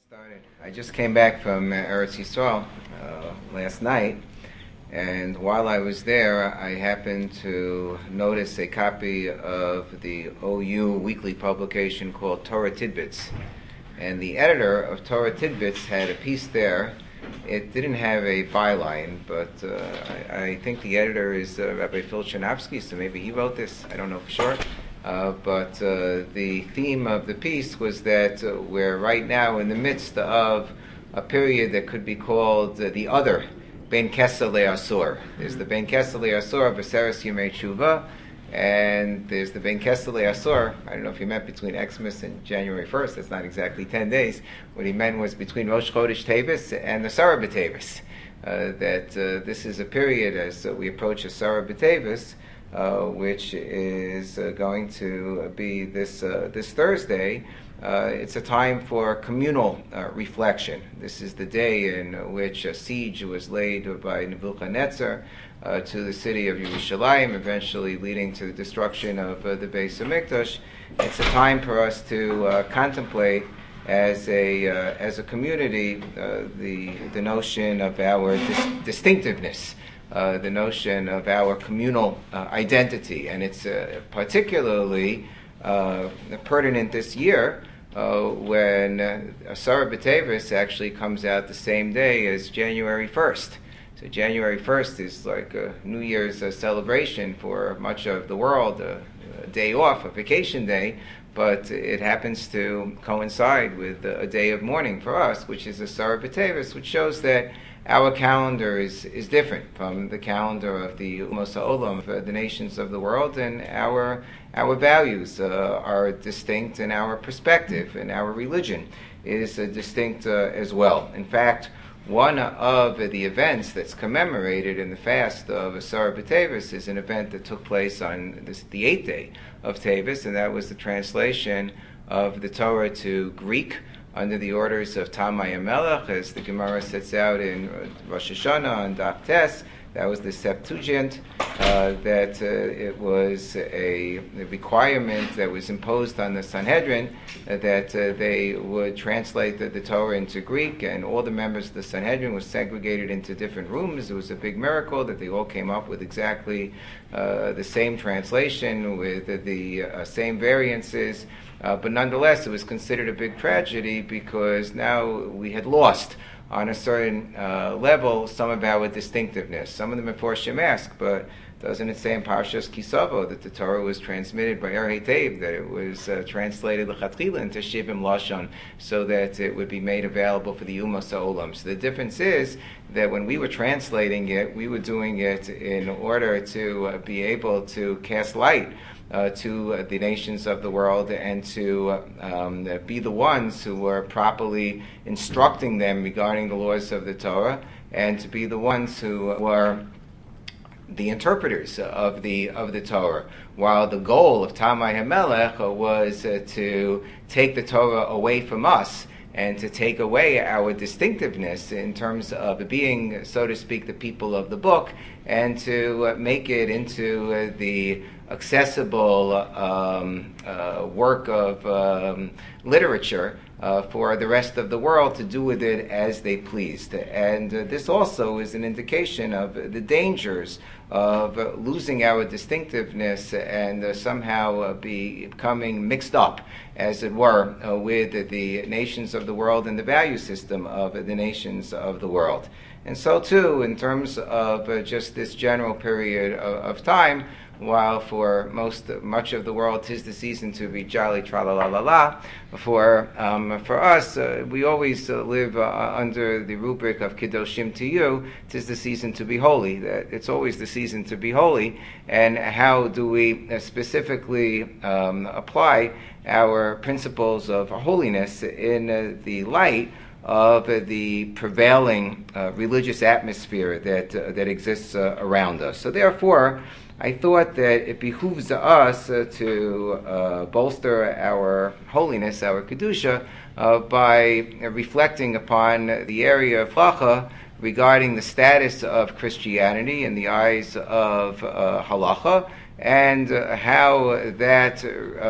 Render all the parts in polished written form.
Started. I just came back from Eretz Yisrael last night, and while I was there, I happened to notice a copy of the OU weekly publication called Torah Tidbits. And the editor of Torah Tidbits had a piece there. It didn't have a byline, but I think the editor is Rabbi Phil Chernavsky, so maybe he wrote this. I don't know for sure. But the theme of the piece was that we're right now in the midst of a period that could be called the other Ben Kesel Le'asur. There's the Ben Kesel Le'asur B'Seres Yemei Tshuva, and there's the Ben Kesel Le'asur. I don't know if he meant between Xmas and January 1st. That's not exactly 10 days. What he meant was between Rosh Chodesh Tevis and the Sarah B'Tevis. This is a period as we approach a Sarah B'Tevis, which is going to be this Thursday. It's a time for communal reflection. This is the day in which a siege was laid by Nebuchadnezzar to the city of Yerushalayim, eventually leading to the destruction of the Beis HaMikdash. It's a time for us to contemplate as a community the notion of our distinctiveness. The notion of our communal identity, and it's particularly pertinent this year when Asara B'Tevis actually comes out the same day as January 1st. So January 1st is like a New Year's celebration for much of the world, a day off, a vacation day, but it happens to coincide with a day of mourning for us, which is Asara B'Tevis, which shows that our calendar is different from the calendar of the Umos HaOlam, the nations of the world, and our values are distinct, and our perspective and our religion is distinct as well. In fact, one of the events that's commemorated in the fast of Asara B'Tevis is an event that took place on the 8th day of Tevis, and that was the translation of the Torah to Greek under the orders of Tamai HaMelech, as the Gemara sets out in Rosh Hashanah and Daf Tes. That was the Septuagint, that it was a requirement that was imposed on the Sanhedrin that they would translate the Torah into Greek, and all the members of the Sanhedrin were segregated into different rooms. It was a big miracle that they all came up with exactly the same translation with the same variances. But nonetheless, it was considered a big tragedy because now we had lost, on a certain level, some of our distinctiveness. Some of the Meforshim ask, but doesn't it say in Parshas Kisavo that the Torah was transmitted by Er Heitev, that it was translated l'chatchila into Shivim Lashon, so that it would be made available for the Umos HaOlam? So the difference is that when we were translating it, we were doing it in order to be able to cast light to the nations of the world, and to be the ones who were properly instructing them regarding the laws of the Torah, and to be the ones who were the interpreters of the Torah. While the goal of Tamai HaMelech was to take the Torah away from us and to take away our distinctiveness in terms of being, so to speak, the people of the book, and to make it into the accessible work of literature for the rest of the world to do with it as they pleased. And this also is an indication of the dangers of losing our distinctiveness and somehow becoming mixed up, as it were, with the nations of the world and the value system of the nations of the world. And so too, in terms of just this general period of time, while for much of the world 'tis the season to be jolly, tra-la-la-la-la, for us, we always live under the rubric of Kedoshim to you, 'tis the season to be holy. That it's always the season to be holy, and how do we specifically apply our principles of holiness in the light of the prevailing religious atmosphere that exists around us. So therefore, I thought that it behooves us to bolster our holiness, our Kedusha, by reflecting upon the area of Halacha regarding the status of Christianity in the eyes of Halacha, and how that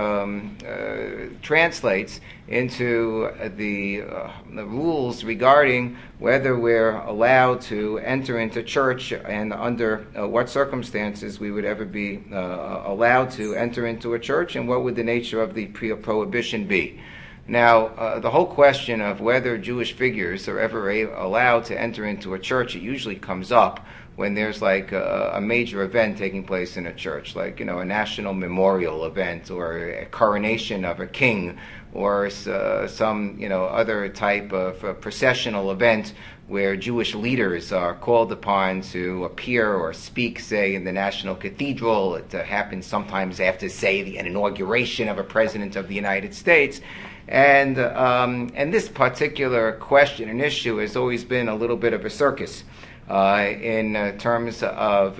translates into the rules regarding whether we're allowed to enter into church and under what circumstances we would ever be allowed to enter into a church, and what would the nature of the prohibition be. Now, the whole question of whether Jewish figures are ever allowed to enter into a church, it usually comes up when there's like a major event taking place in a church, like, a national memorial event or a coronation of a king, or some other type of processional event where Jewish leaders are called upon to appear or speak, say, in the National Cathedral. It happens sometimes after, say, an inauguration of a president of the United States. And this particular question and issue has always been a little bit of a circus in terms of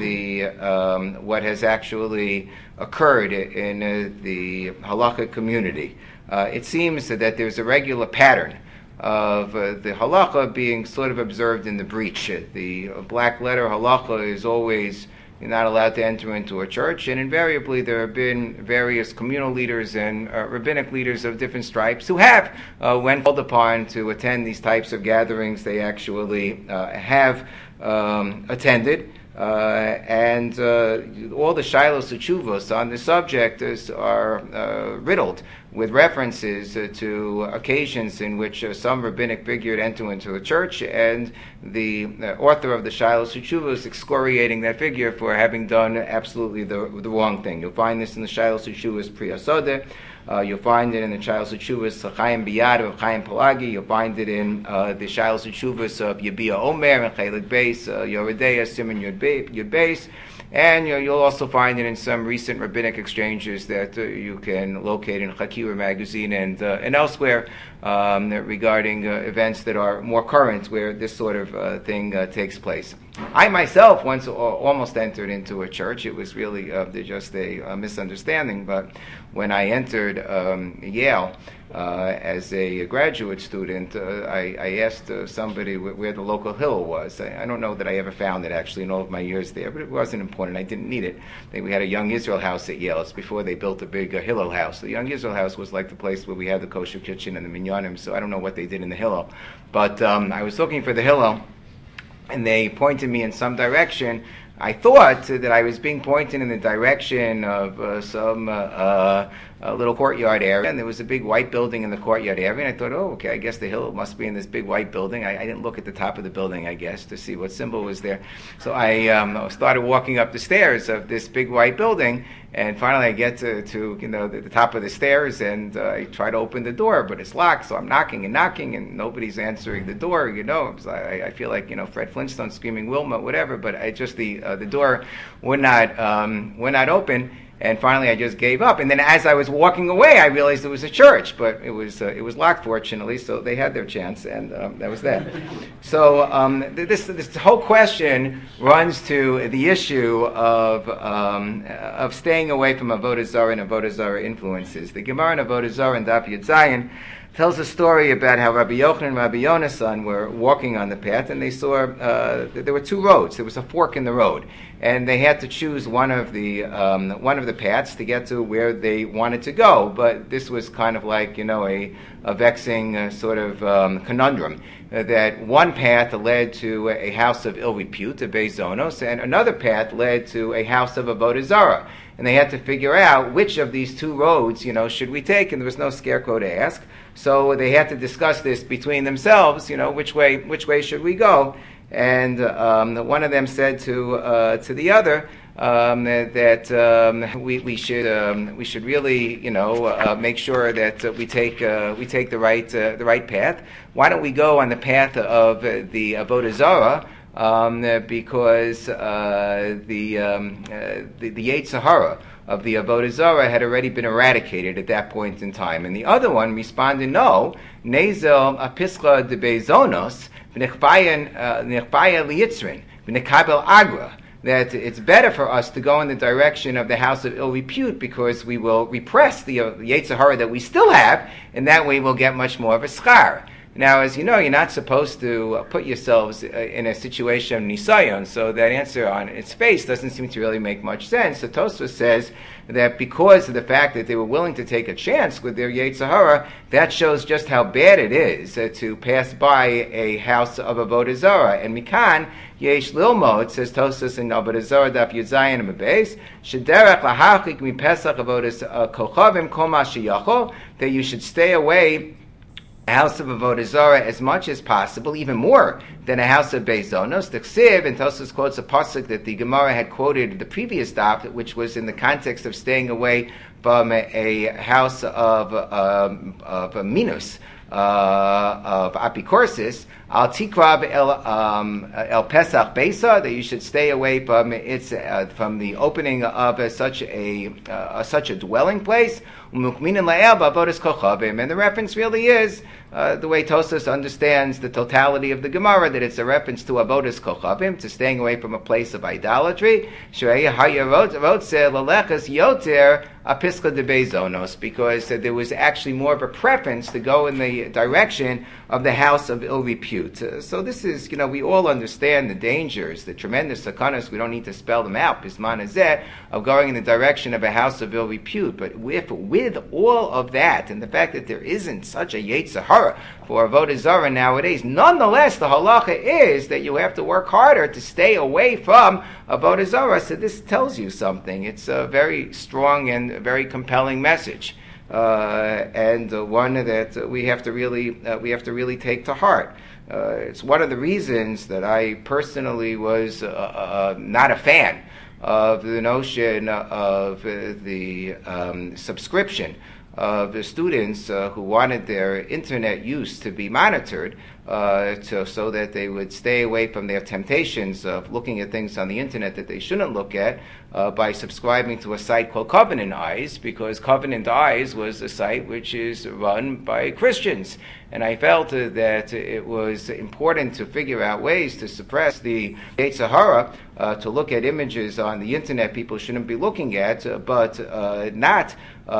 what has actually occurred in the halakha community. It seems that there's a regular pattern of the halakha being sort of observed in the breach. The black letter halakha is always, you're not allowed to enter into a church, and invariably there have been various communal leaders and rabbinic leaders of different stripes who have, when called upon to attend these types of gatherings, they actually have attended. And all the shilos uchuvos on the subject are riddled with references to occasions in which some rabbinic figure had entered into a church, and the author of the shilos uchuvos excoriating that figure for having done absolutely the wrong thing. You'll find this in the shilos uchuvos Pri Yasodeh. You'll find it in the Shilos Uchuvas Chaim Biyad of Chaim Pelagi. You'll find it in the Shilos Uchuvas of Yabia Omer and Chelik Beis, Yoredeya, Simon Yud Beis. And you'll also find it in some recent rabbinic exchanges that you can locate in Chakira magazine and elsewhere regarding events that are more current where this sort of thing takes place. I myself once almost entered into a church. It was really just a misunderstanding, but when I entered Yale as a graduate student, I asked somebody where the local Hillel was. I don't know that I ever found it actually in all of my years there, but it wasn't important. I didn't need it. We had a Young Israel house at Yale. It's before they built a big Hillel house. The Young Israel house was like the place where we had the kosher kitchen and the minyanim, so I don't know what they did in the Hillel. But I was looking for the Hillel, and they pointed me in some direction. I thought that I was being pointed in the direction of some little courtyard area, and there was a big white building in the courtyard area, and I thought, oh, okay, I guess the Hillel must be in this big white building. I didn't look at the top of the building, I guess, to see what symbol was there. So I started walking up the stairs of this big white building, and finally I get to the top of the stairs, and I try to open the door, but it's locked, so I'm knocking, and nobody's answering the door, I feel like, Fred Flintstone screaming Wilma, whatever, but the door would not open. And finally, I just gave up. And then, as I was walking away, I realized it was a church, but it was locked, fortunately. So they had their chance, and that was that. So this whole question runs to the issue of staying away from avodah zarah and avodah zarah influences. The Gemara in avodah zarah in Daf Yud Zayin tells a story about how Rabbi Yochanan and Rabbi Yonasan were walking on the path, and they saw there were two roads. There was a fork in the road, and they had to choose one of the paths to get to where they wanted to go. But this was kind of like a vexing sort of conundrum. That one path led to a house of ill repute, a Beis Zonos, and another path led to a house of avodah zarah. And they had to figure out which of these two roads, should we take, and there was no scarecrow to ask. So they had to discuss this between themselves, which way should we go? And one of them said to the other that we should really, make sure that we take the right path. Why don't we go on the path of the avodah zarah? Because the Yetzer Hara of the avodah zarah had already been eradicated at that point in time, and the other one responded, "No, Nezel apischa de Beis Zonos v'nechvaya liyitzrin v'nekabel agra." That it's better for us to go in the direction of the house of ill repute because we will repress the Yetzer Hara that we still have, and that way we'll get much more of a schar. Now, as you know, you're not supposed to put yourselves in a situation of nisayon, so that answer on its face doesn't seem to really make much sense. So Tosfos says that because of the fact that they were willing to take a chance with their Yetzer Hara, that shows just how bad it is to pass by a house of Avodah Zarah. And Mikan, Yesh Lilmod, says Tosfos in Avodah Zarah, Daf Yuzayin and Beis, Shederach lahachik mi Pesach Avodah Kochavim Kol Ma Sheyachol, that you should stay away house of Avodah Zarah as much as possible, even more than a house of Beis Zonos. The Ksiv, and Tosfos quotes a pasuk that the Gemara had quoted the previous daf, which was in the context of staying away from a house of Minus, of Apikorsis, Al Tikrab El Pesach Beisa, that you should stay away from from the opening of such a dwelling place. And the reference really is the way Tosfos understands the totality of the Gemara, that it's a reference to avodas kochavim, to staying away from a place of idolatry. Because there was actually more of a preference to go in the direction of the house of ill repute. So this is, we all understand the dangers, the tremendous sakanas. We don't need to spell them out. Bisman hazeh, of going in the direction of a house of ill repute. But with all of that, and the fact that there isn't such a Yetzer Hara for Avodah Zarah nowadays, nonetheless, the halacha is that you have to work harder to stay away from Avodah Zarah. So this tells you something. It's a very strong and very compelling message, and one that we have to really take to heart. It's one of the reasons that I personally was not a fan of the notion of the subscription of the students who wanted their internet use to be monitored, so that they would stay away from their temptations of looking at things on the internet that they shouldn't look at, by subscribing to a site called Covenant Eyes, because Covenant Eyes was a site which is run by Christians. And I felt that it was important to figure out ways to suppress the Yetzer Hara, to look at images on the internet people shouldn't be looking at, but not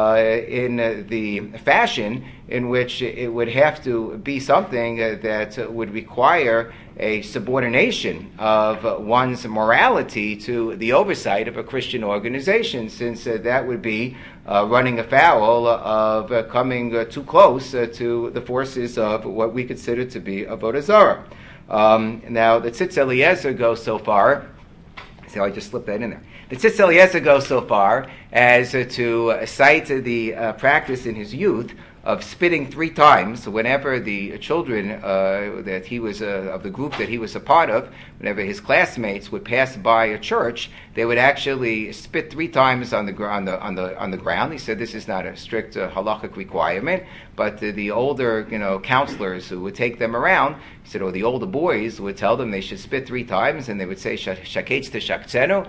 in the fashion in which it would have to be something that would require a subordination of one's morality to the oversight of a Christian organization, since that would be running afoul of coming too close to the forces of what we consider to be Avodah Zarah. Now, the Tzitz Eliezer goes so far, so I just slipped that in there. The Tzitz Eliezer goes so far as to cite the practice in his youth of spitting 3 times whenever the children that he was of the group that he was a part of, whenever his classmates would pass by a church, they would actually spit 3 times on the ground. He said this is not a strict halachic requirement, but the older counselors who would take them around, he said, or the older boys would tell them they should spit 3 times, and they would say shaketz teshaktzenu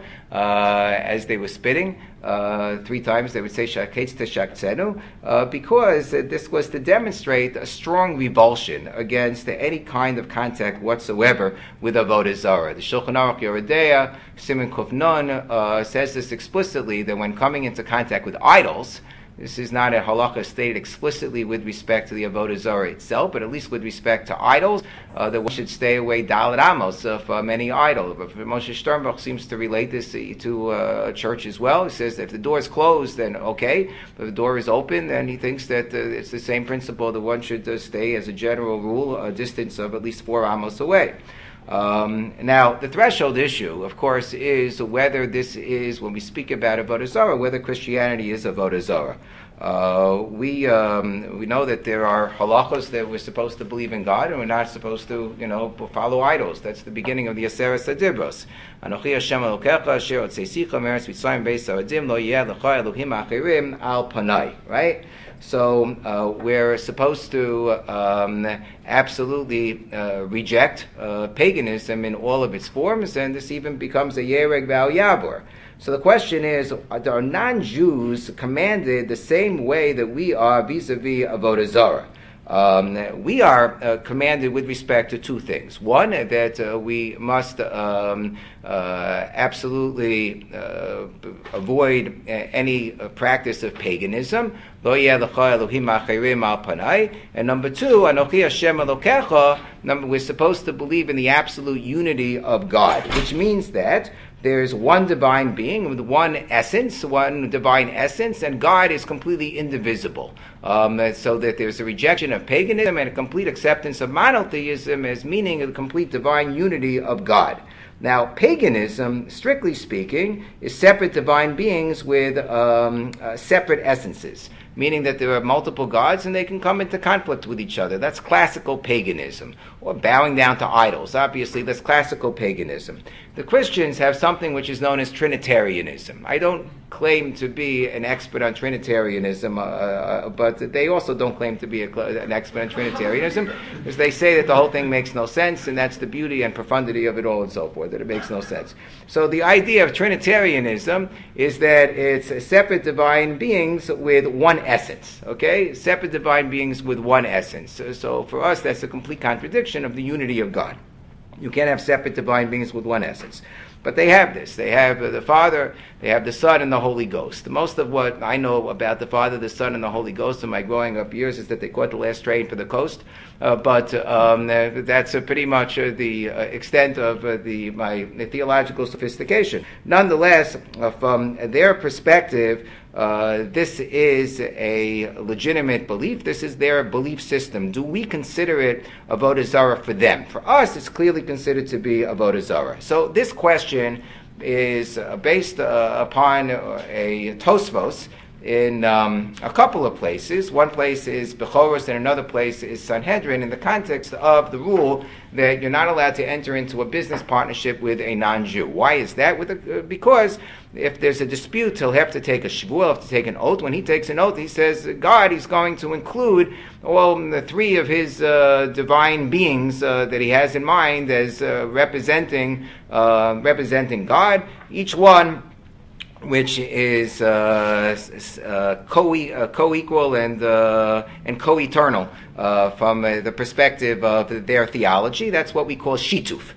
as they were spitting. 3 times they would say shaketz teshaktzenu, because this was to demonstrate a strong revulsion against any kind of contact whatsoever with Avodah Zarah. The Shulchan Aruch Yoreh De'ah, Siman Kuf Nun, says this explicitly, that when coming into contact with idols, this is not a halacha stated explicitly with respect to the Avodah Zarah itself, but at least with respect to idols, that one should stay away Dalet Amos from any idol. But Moshe Sternbuch seems to relate this to a church as well. He says that if the door is closed, then okay. But if the door is open, then he thinks that it's the same principle that one should stay, as a general rule, a distance of at least 4 amos away. Now, the threshold issue, of course, is whether this is, when we speak about Avodah Zarah, whether Christianity is Avodah Zarah. We know that there are halachos that we're supposed to believe in God, and we're not supposed to, follow idols. That's the beginning of the Aseret Adibros. Anochi Hashem Elokecha asher otzeisicha me'eretz Mitzrayim beis ha'adim lo yeh lecha Elohim achirim al panai. Right? So we're supposed to absolutely reject paganism in all of its forms, and this even becomes a yereg v'al yavor. So the question is, are non-Jews commanded the same way that we are vis-a-vis Avodah Zarah? We are commanded with respect to two things. One, that we must absolutely avoid any practice of paganism. And number two, we're supposed to believe in the absolute unity of God, which means that there's one divine being with one essence, one divine essence, and God is completely indivisible. So that there's a rejection of paganism and a complete acceptance of monotheism as meaning a complete divine unity of God. Now, paganism, strictly speaking, is separate divine beings with separate essences, meaning that there are multiple gods and they can come into conflict with each other. That's classical paganism. Or bowing down to idols. Obviously, that's classical paganism. The Christians have something which is known as Trinitarianism. I don't claim to be an expert on Trinitarianism, but they also don't claim to be an expert on Trinitarianism, because they say that the whole thing makes no sense, and that's the beauty and profundity of it all and so forth, that it makes no sense. So the idea of Trinitarianism is that it's separate divine beings with one essence, okay? Separate divine beings with one essence. So for us, that's a complete contradiction of the unity of God. You can't have separate divine beings with one essence. But they have this. They have the Father, they have the Son, and the Holy Ghost. Most of what I know about the Father, the Son, and the Holy Ghost in my growing up years is that they caught the last train for the coast. But that's pretty much the extent of my theological sophistication. Nonetheless, from their perspective, this is a legitimate belief. This is their belief system. Do we consider it avodah zarah for them? For us, it's clearly considered to be avodah zarah. So this question is based upon a Tosfos in a couple of places. One place is Bechoros and another place is Sanhedrin, in the context of the rule that you're not allowed to enter into a business partnership with a non-Jew. Why is that? Because if there's a dispute, he'll have to take a shvuah, he'll have to take an oath. When he takes an oath, he says, God, he's going to include all the three of his divine beings that he has in mind as representing God, each one which is co-equal and co-eternal from the perspective of their theology. That's what we call shituf.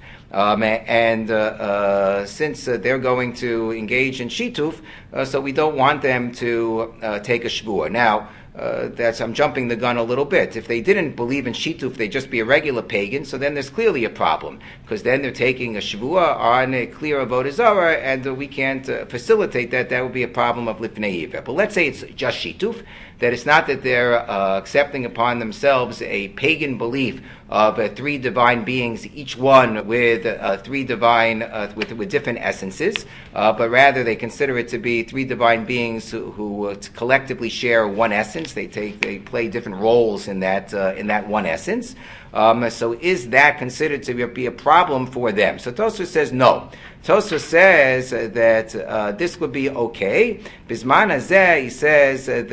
Since they're going to engage in shituf, so we don't want them to take a shvuah. Now, I'm jumping the gun a little bit. If they didn't believe in shituf, they'd just be a regular pagan, so then there's clearly a problem, because then they're taking a shvuah on a clear avodah zarah, and we can't facilitate that. That would be a problem of lifnei iver. But let's say it's just shituf, that it's not that they're accepting upon themselves a pagan belief of three divine beings, each one with three divine, with different essences, but rather they consider it to be three divine beings who collectively share one essence. They play different roles in that one essence. So is that considered to be a problem for them? So Tosfos says no. Tosfos says that this would be okay. Bisman hazeh, he says that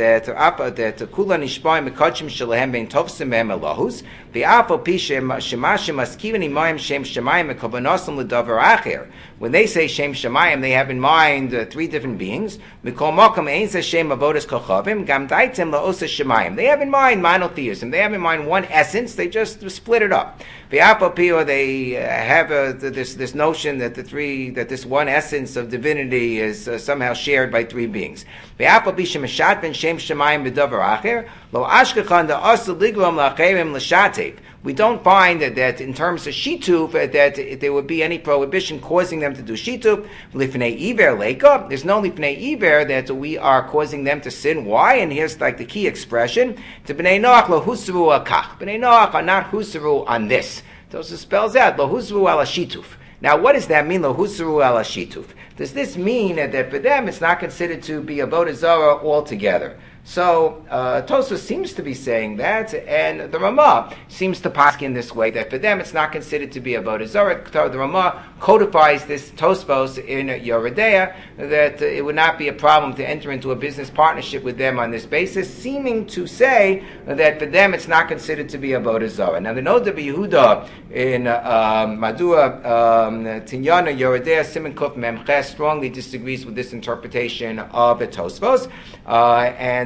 kula nishba'im mekadshim shelahem bein tofsim mehem elohus ve'afal pi shemashim maskiven imayim shem shemayim mekavanosam l'davar acher. When they say Shem Shemayim, they have in mind three different beings. Mikol Mokum Ein Zeh Shem Avodas Kochavim Gam Daitem La'osa Shemayim. They have in mind monotheism. They have in mind one essence. They just split it up. V'Apopio, they have this notion that this one essence of divinity is somehow shared by three beings. V'Apopi Shemashat Ben Shem Shemayim B'Davar Acher Lo Ashkechan Da'asa Ligrom La'Acherim L'Shatek. We don't find that in terms of shituf that there would be any prohibition causing them to do shituf. Lifnei iver leika. There's no lifnei iver that we are causing them to sin. Why? And here's like the key expression: to bnei Noach lo husru akach. Bnei Noach are not husru on this. So it spells out lo husru ala shituf. Now, what does that mean? Lo husru ala shituf. Does this mean that for them it's not considered to be avodah zarah altogether? So Tosfos seems to be saying that, and the Ramah seems to paskin in this way, that for them it's not considered to be avodah zarah. The Ramah codifies this Tosfos in Yoreh De'ah, that it would not be a problem to enter into a business partnership with them on this basis, seeming to say that for them it's not considered to be avodah zarah. Now the Noda B'Yehuda in Madua Tinyana Yoreh De'ah Siman Kuf Mem Ches strongly disagrees with this interpretation of the Tosfos, and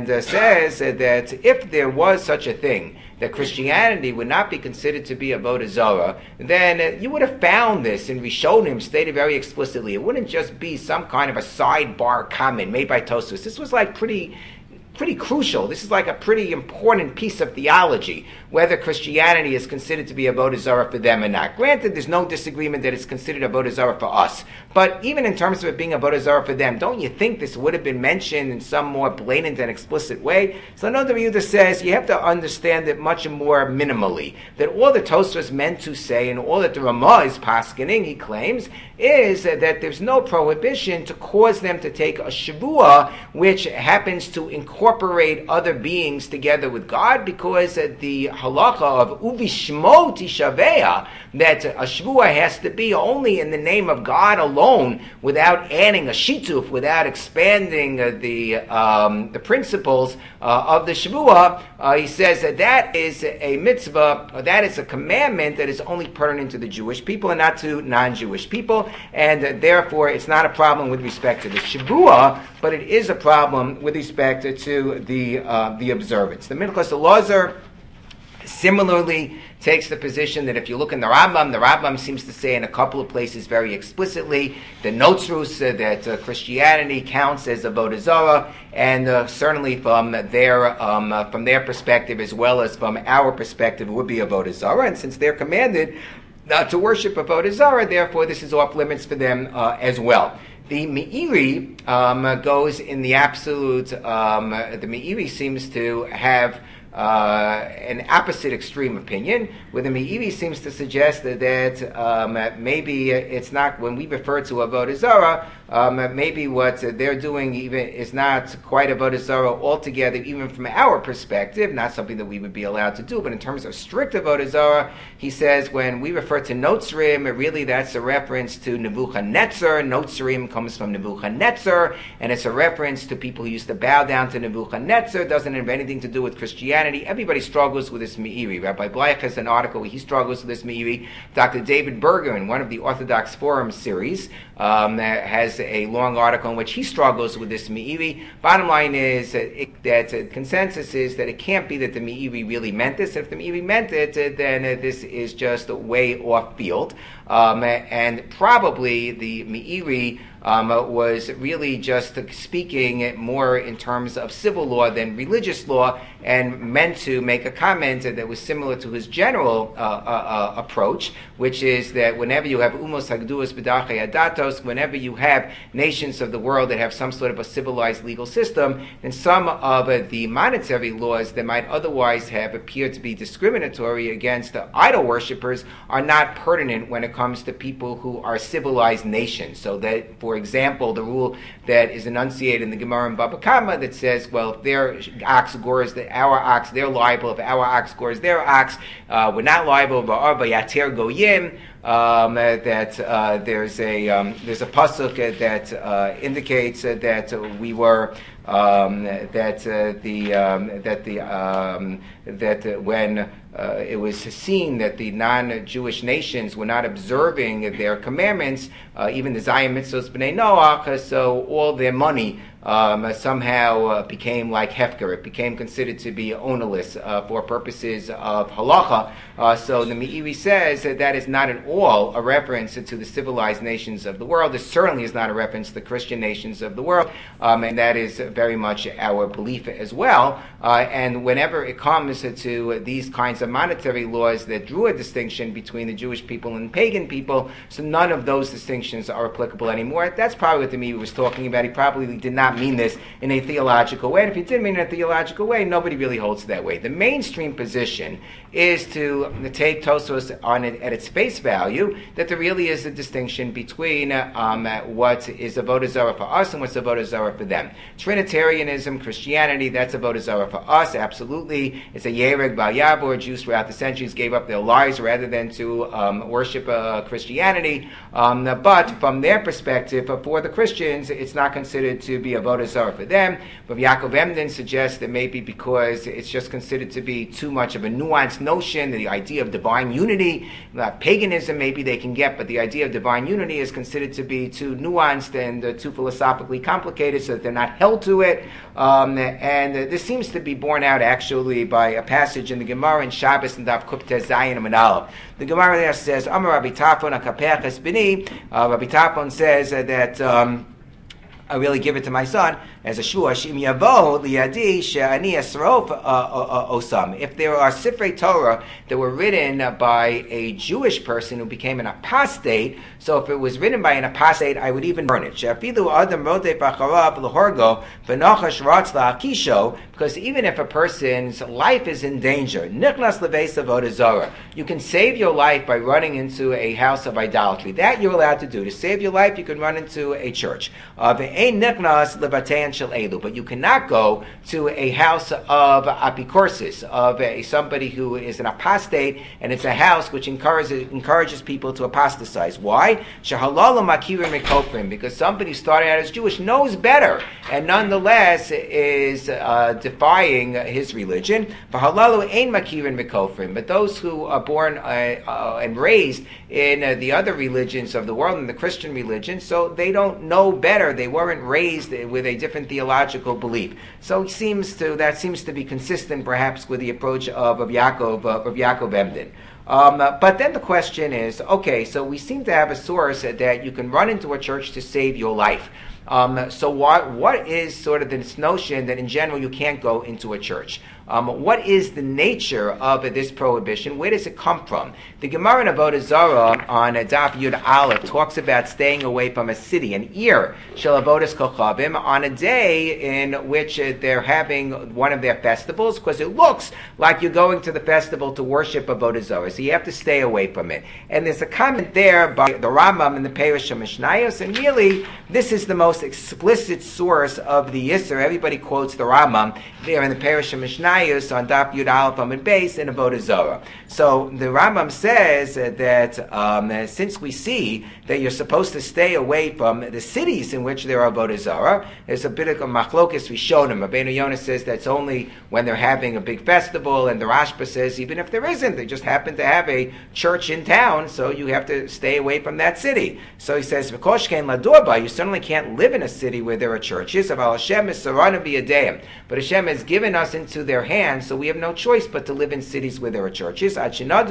and says that if there was such a thing, that Christianity would not be considered to be avodah zarah, then you would have found this in Rishonim stated very explicitly. It wouldn't just be some kind of a sidebar comment made by Tosfos. This was like pretty crucial. This is like a pretty important piece of theology, whether Christianity is considered to be avodah zarah for them or not. Granted, there's no disagreement that it's considered avodah zarah for us, but even in terms of it being avodah zarah for them, don't you think this would have been mentioned in some more blatant and explicit way? So Noda Yehuda says you have to understand it much more minimally, that all the Tosfos meant to say and all that the Ramah is paskening, he claims, is that there's no prohibition to cause them to take a shavua which happens to incorporate other beings together with God, because the halacha of uvishmo tishavea, that a shavua has to be only in the name of God alone, without adding a shituf, without expanding the principles of the shavua. He says that is a mitzvah, that is a commandment that is only pertinent to the Jewish people and not to non-Jewish people, and therefore it's not a problem with respect to the shavua, but it is a problem with respect to the observance. The Minchas Elazar similarly takes the position that if you look in the Rambam seems to say in a couple of places very explicitly, the Notzrus, that Christianity counts as avodah zarah, and certainly from their perspective as well as from our perspective, it would be avodah zarah, and since they're commanded not to worship avodah zarah, therefore this is off limits for them as well. The Meiri goes in the absolute. The Meiri seems to have an opposite extreme opinion, where the Meiri seems to suggest that maybe it's not, when we refer to avodah zarah, maybe what they're doing even is not quite avodah zarah altogether, even from our perspective, not something that we would be allowed to do. But in terms of strict avodah zarah, he says when we refer to Notzrim, really that's a reference to Nebuchadnezzar. Notzrim comes from Nebuchadnezzar, and it's a reference to people who used to bow down to Nebuchadnezzar. It doesn't have anything to do with Christianity. Everybody struggles with this Meiri. Rabbi Bleich has an article where he struggles with this Meiri. Dr. David Berger, in one of the Orthodox Forum series, has a long article in which he struggles with this Meiri. Bottom line is that consensus is that it can't be that the Meiri really meant this. If the Meiri meant it, then this is just way off field. And probably the Meiri was really just speaking more in terms of civil law than religious law, and meant to make a comment that was similar to his general approach, which is that whenever you have umos hagduas b'dachei adatos, whenever you have nations of the world that have some sort of a civilized legal system, then some of the monetary laws that might otherwise have appeared to be discriminatory against idol worshippers are not pertinent when it comes to people who are civilized nations. So that, for example, the rule that is enunciated in the Gemara in Baba Kama that says, well, if their ox gores our ox, they're liable. If our ox gores their ox, we're not liable. Yater goyim. There's a pasuk that indicates that we were when it was seen that the non-Jewish nations were not observing their commandments, even the Zayim Mitzvos B'nai Noach, so all their money somehow became like hefker. It became considered to be ownerless for purposes of halacha. So the Meiri says that is not at all a reference to the civilized nations of the world. This certainly is not a reference to the Christian nations of the world, and that is very much our belief as well. And whenever it comes to these kinds of monetary laws that drew a distinction between the Jewish people and pagan people, so none of those distinctions are applicable anymore. That's probably what the Meiri was talking about. He probably did not mean this in a theological way. And if he did mean it in a theological way, nobody really holds to that way. The mainstream position is to take Tosfos on it at its face value, that there really is a distinction between what is avodah zarah for us and what's avodah zarah for them. Trinitarianism, Christianity, that's avodah zarah for us, absolutely. It's a yereg bal yabor. Jews throughout the centuries gave up their lives rather than to worship Christianity. But from their perspective, for the Christians, it's not considered to be avodah avodah zarah for them. But Yaakov Emden suggests that maybe because it's just considered to be too much of a nuanced notion, the idea of divine unity, paganism maybe they can get, but the idea of divine unity is considered to be too nuanced and too philosophically complicated, so that they're not held to it. And this seems to be borne out actually by a passage in the Gemara in Shabbos and Daf Kuftes Zayin and Aleph. The Gemara there says, Amar Rabbi Tarfon HaKapech Esbini. Rabbi Tarfon says that I really give it to my son as a shua. Shim yavo liyadi she'ani esrof osam. If there are Sifrei Torah that were written by a Jewish person who became an apostate, so if it was written by an apostate, I would even burn it. She'afilu adam rodef acharav l'horgo v'nochash ratz la'akisho. Because even if a person's life is in danger, nichnas leveis avodah zarah, you can save your life by running into a house of idolatry. That you're allowed to do. To save your life, you can run into a church. But you cannot go to a house of apikorsis, of somebody who is an apostate, and it's a house which encourages people to apostatize. Why? Because somebody who started out as Jewish knows better, and nonetheless is defying his religion. But those who are born and raised in the other religions of the world, in the Christian religion, so they don't know better. They weren't raised with a different theological belief. So that seems to be consistent, perhaps, with the approach of Yaakov Emden. But then the question is, okay, so we seem to have a source that you can run into a church to save your life. So what is sort of this notion that in general you can't go into a church? What is the nature of this prohibition? Where does it come from? The Gemara in Avodah Zarah on Daf Yud Aleph talks about staying away from a city, an ir shel avodas kochavim, on a day in which they're having one of their festivals, because it looks like you're going to the festival to worship Avodah Zarah, so you have to stay away from it. And there's a comment there by the Rambam in the Perush HaMishnayos, and really this is the most explicit source of the Yisr. Everybody quotes the Rambam there in the Perush HaMishnayos on Daf Yud Aleph Amud Beis in Avodah Zarah. So the Rambam says that since we see that you're supposed to stay away from the cities in which there are Avodah Zarah, there's a bit of a machlokes Rishonim. Rabbeinu Yonah says that's only when they're having a big festival, and the Rashba says even if there isn't, they just happen to have a church in town, so you have to stay away from that city. So he says, V'koshkein ladorba, you certainly can't live in a city where there are churches. But Hashem has given us into their hands, so we have no choice but to live in cities where there are churches. That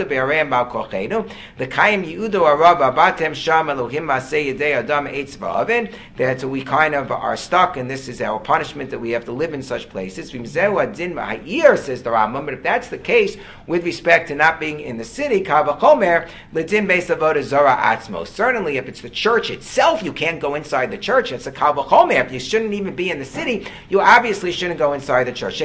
we kind of are stuck, and this is our punishment, that we have to live in such places. Says the Rambam. But if that's the case with respect to not being in the city, certainly if it's the church itself, you can't go inside the church. It's a kal v'chomer. If you shouldn't even be in the city, you obviously shouldn't go inside the church.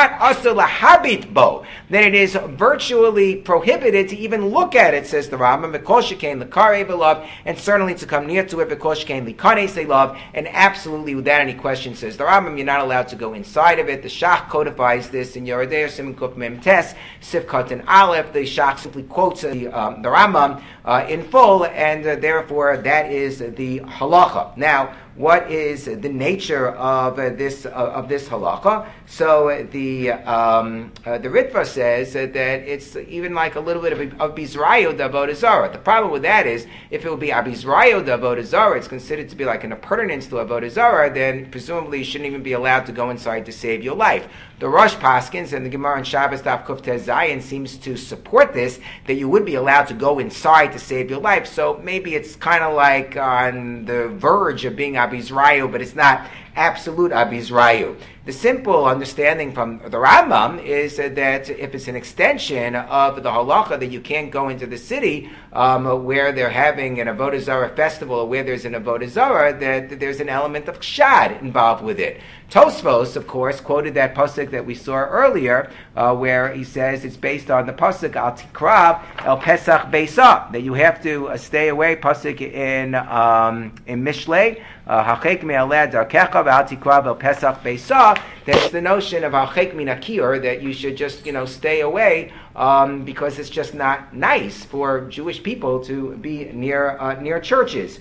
Then it is virtually prohibited to even look at it, says the Rambam, and certainly to come near to it, and absolutely without any question, says the Rambam, you're not allowed to go inside of it. The Shach codifies this in Yoredei Siman Kuf Mem Tes, Sifkat and Aleph. The Shach simply quotes the Rambam in full, and therefore that is the halacha. Now, what is the nature of this halacha? So the Ritva says that it's even like a little bit of bizrayo d'avodah zarah. The problem with that is if it would be abizrayo d'avodah zarah, it's considered to be like an appurtenance to avodah zarah, then presumably you shouldn't even be allowed to go inside to save your life. The Rosh Paskins and the Gemara in Shabbos Daf Kuftes Zayin seems to support this, that you would be allowed to go inside to save your life. So maybe it's kind of like on the verge of being abizrayo, but it's not absolute abizrayu. The simple understanding from the Rambam is that if it's an extension of the halacha that you can't go into the city where they're having an Avodah Zarah festival, or where there's an Avodah Zarah, that there's an element of chshad involved with it. Tosfos, of course, quoted that pasuk that we saw earlier, where he says it's based on the pasuk Al Tikrav El Pesach Beisa, that you have to stay away. Pasuk in Mishlei, That's the notion of Hachek min hakir, that you should just stay away because it's just not nice for Jewish people to be near churches.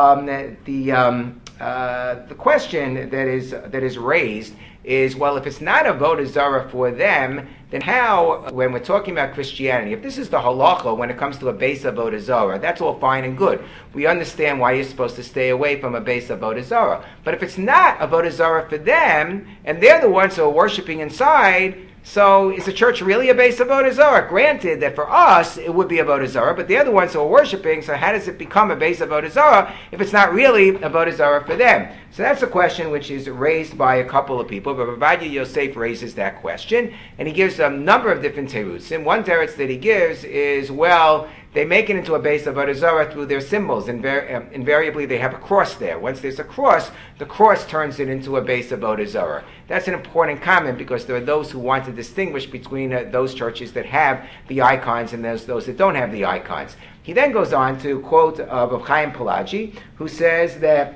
The question that is raised is, well, if it's not avodah zarah for them, then how, when we're talking about Christianity, if this is the halacha when it comes to a base avodah zarah, that's all fine and good. We understand why you're supposed to stay away from a base avodah zarah. But if it's not avodah zarah for them, and they're the ones who are worshiping inside, so is the church really a base of avodah zarah? Granted that for us it would be avodah zarah, but they're the ones who are worshiping, so how does it become a base of avodah zarah if it's not really avodah zarah for them? So that's a question which is raised by a couple of people, but Ovadia Yosef raises that question, and he gives a number of different terutzim. And one teretz that he gives is, well, they make it into a base of avodah zarah through their symbols. Invariably, they have a cross there. Once there's a cross, the cross turns it into a base of avodah zarah. That's an important comment because there are those who want to distinguish between those churches that have the icons and those that don't have the icons. He then goes on to quote Rav Chaim Pelagi, who says that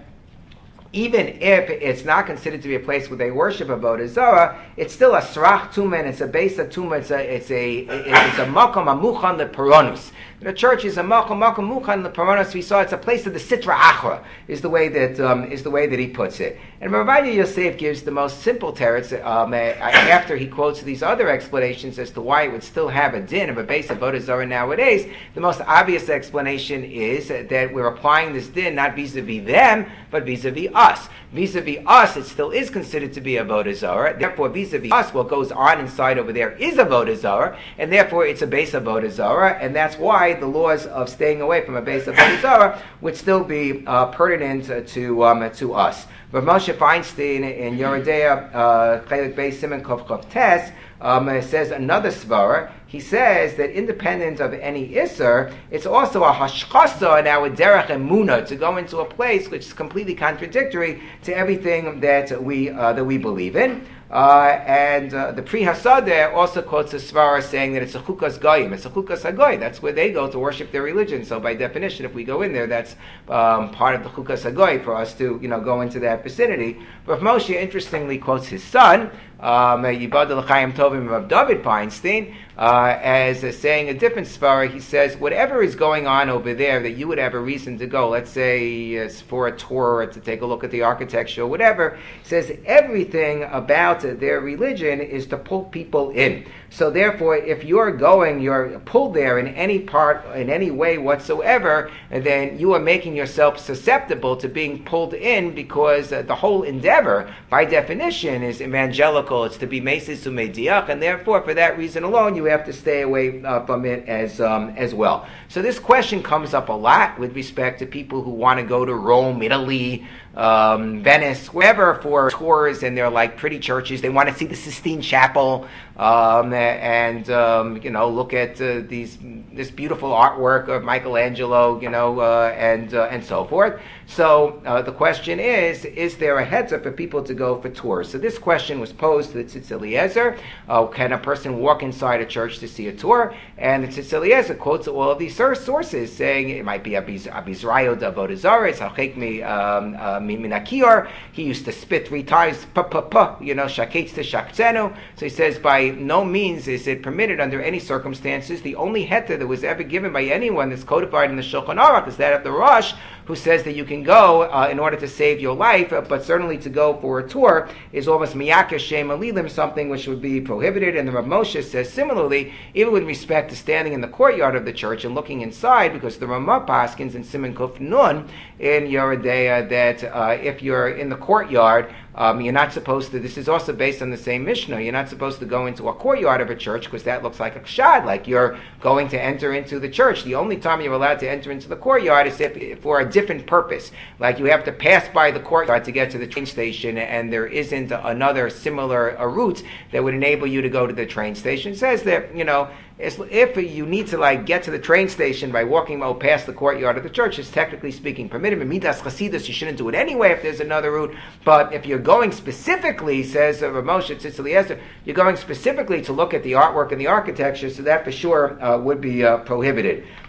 even if it's not considered to be a place where they worship avodah zarah, it's still a srach tumen. It's a base of tumah. It's a makom amuchan leperonus. The church is a makom muchan leperonus. We saw it's a place of the sitra achra. Is the way that he puts it. And Rav Yosef gives the most simple teretz after he quotes these other explanations as to why it would still have a din of a base of avodah zarah nowadays. The most obvious explanation is that we're applying this din not vis-a-vis them, but vis-a-vis us. Vis-a-vis us, it still is considered to be avodah zarah. Therefore, vis-a-vis us, what goes on inside over there is avodah zarah, and therefore it's a base of avodah zarah, and that's why the laws of staying away from a base of avodah zarah would still be pertinent to us. Rav Moshe Feinstein in Yoredea Chelik Beis Siman Kov Kov Tes says another svara. He says that independent of any isser, it's also a hashchasa in our derech emuna to go into a place which is completely contradictory to everything that we believe in. And the Pri Hasadeh also quotes a svara saying that it's a chukas goyim. It's a chukas hagoy. That's where they go to worship their religion. So by definition, if we go in there, that's part of the chukas hagoy for us to go into that vicinity. But Moshe interestingly quotes his son, Yibad L'chaim Tovim Rav David Feinstein, as saying a different svara. He says whatever is going on over there that you would have a reason to go, let's say it's for a tour or to take a look at the architecture or whatever, says everything about their religion is to pull people in. So therefore, if you're pulled there in any part, in any way whatsoever, then you are making yourself susceptible to being pulled in, because the whole endeavor, by definition, is evangelical. It's to be mesis umediach, and therefore, for that reason alone, you have to stay away from it as well. So this question comes up a lot with respect to people who want to go to Rome, Italy, Venice, wherever for tours, and they're like pretty churches. They want to see the Sistine Chapel and look at this beautiful artwork of Michelangelo, and so forth. So the question is there a heads up for people to go for tours? So this question was posed to the Tzitz Eliezer. Can a person walk inside a church to see a tour? And the Tzitz Eliezer quotes all of these sources, saying it might be Abizrayo da Avodah Zarah, it's Hachek min hakir. He used to spit 3 times, shaketz to shaktzenu. So he says, by no means is it permitted under any circumstances. The only heter that was ever given by anyone that's codified in the Shulchan Aruch is that of the Rosh, who says that you can go in order to save your life, but certainly to go for a tour is almost miyakeh shem alilim, something which would be prohibited. And the Rav Moshe says similarly, even with respect to standing in the courtyard of the church and looking inside, because the Ramah paskins in Siman Kuf Nun in Yoredea that if you're in the courtyard, you're not supposed to, this is also based on the same Mishnah, you're not supposed to go into a courtyard of a church because that looks like a kshad, like you're going to enter into the church. The only time you're allowed to enter into the courtyard is if for a different purpose. Like you have to pass by the courtyard to get to the train station, and there isn't another similar route that would enable you to go to the train station. It says that, if you need to get to the train station by walking past the courtyard of the church, it's technically speaking permitted. In Midas Chasidus, you shouldn't do it anyway if there's another route. But if you're going specifically, says Rav Moshe Tzitz Eliezer, you're going specifically to look at the artwork and the architecture, so that for sure would be prohibited.